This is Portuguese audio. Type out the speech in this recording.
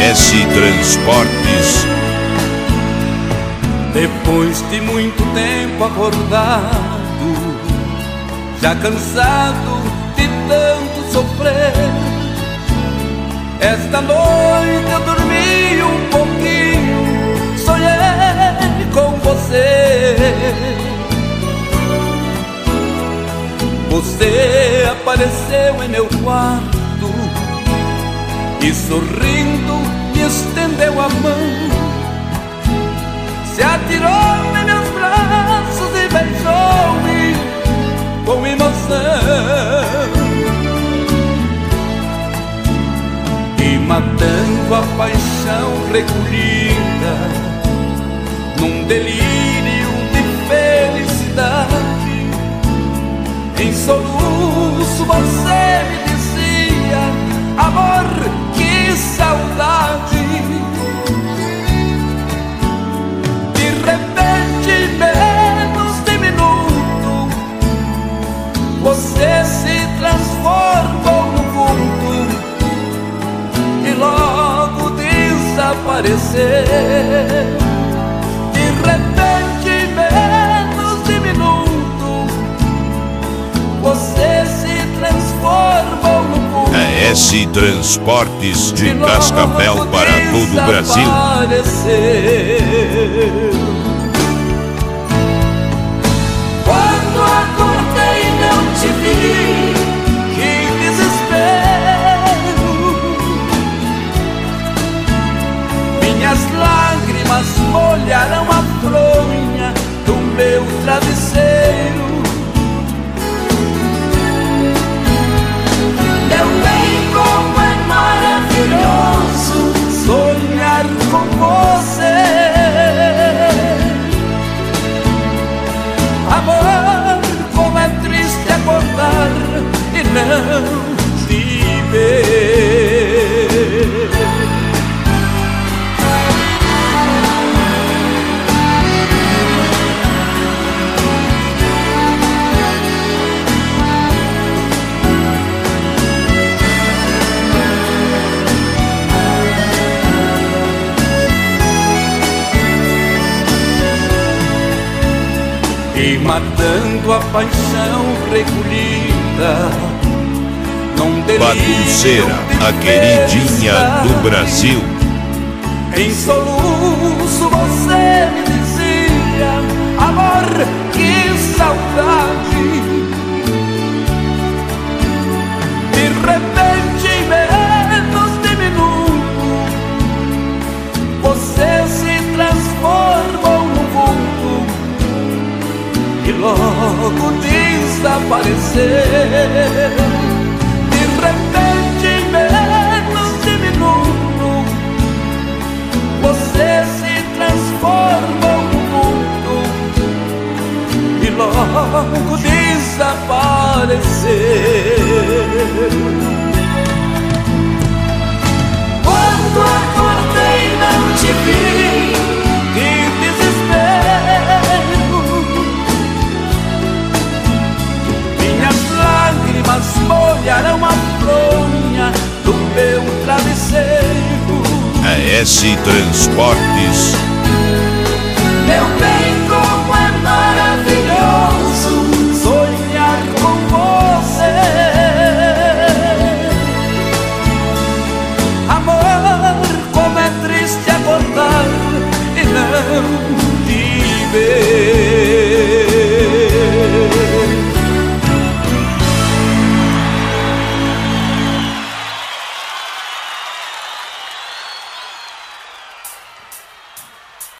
S Transportes. Depois de muito tempo acordado, já cansado de tanto sofrer, esta noite eu dormi um pouquinho, sonhei com você. Você apareceu em meu quarto e sorrindo me estendeu a mão, se atirou em meus braços e beijou-me com emoção. E matando a paixão recolhida num delírio de felicidade, em soluço você me dizia: amor, que saudade. De repente, menos de minuto, você se transformou no vulto e logo desapareceu. De repente, menos de minuto, você se transformou no vulto. A S Transportes de Cascavel para todo o Brasil. Quando acordei não te vi, que desespero. Minhas lágrimas molharam a fronha do meu travesseiro. Meu bem, como é maravilhoso sonhar com você. Amor, como é triste acordar e não te ver. E matando a paixão recolhida num delírio Bagunceira, a queridinha do Brasil. Em soluço você me dizia: amor, que saudade. De repente, menos de minuto, você se transformou no vulto e logo desapareceu. De repente, menos de minuto, você se transformou no mundo e logo desapareceu. Quando acordei não te vi, que desespero. Minhas lágrimas molharam a fronha do meu travesseiro. A S Transportes. Meu bem,